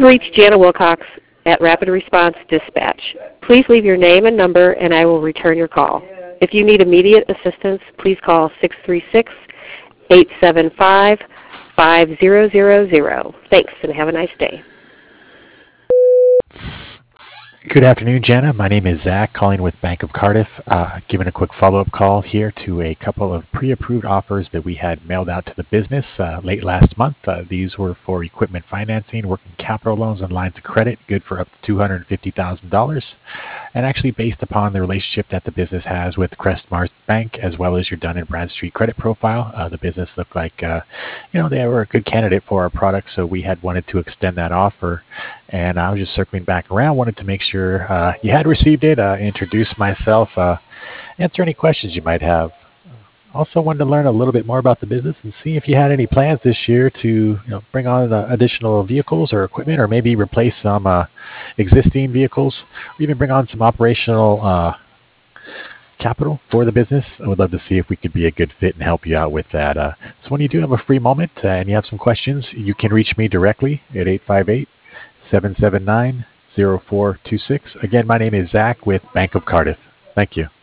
You've reached Jana Wilcox at Rapid Response Dispatch. Please leave your name and number, and I will return your call. If you need immediate assistance, please call 636-875-5000. Thanks, and have a nice day. Good afternoon, Jana. My name is Zach, calling with Bank of Cardiff, giving a quick follow-up call here to a couple of pre-approved offers that we had mailed out to the business late last month. These were for equipment financing, working capital loans, and lines of credit, good for up to $250,000, and actually based upon the relationship that the business has with Crestmark Bank, as well as your Dun and Bradstreet credit profile. The business looked like, they were a good candidate for our product, so we had wanted to extend that offer. And I was just circling back around, wanted to make sure you had received it, introduce myself, answer any questions you might have. Also wanted to learn a little bit more about the business and see if you had any plans this year to bring on additional vehicles or equipment, or maybe replace some existing vehicles, or even bring on some operational capital for the business. I would love to see if we could be a good fit and help you out with that. So when you do have a free moment and you have some questions, you can reach me directly at 858-779-0426. Again, my name is Zach with Bank of Cardiff. Thank you.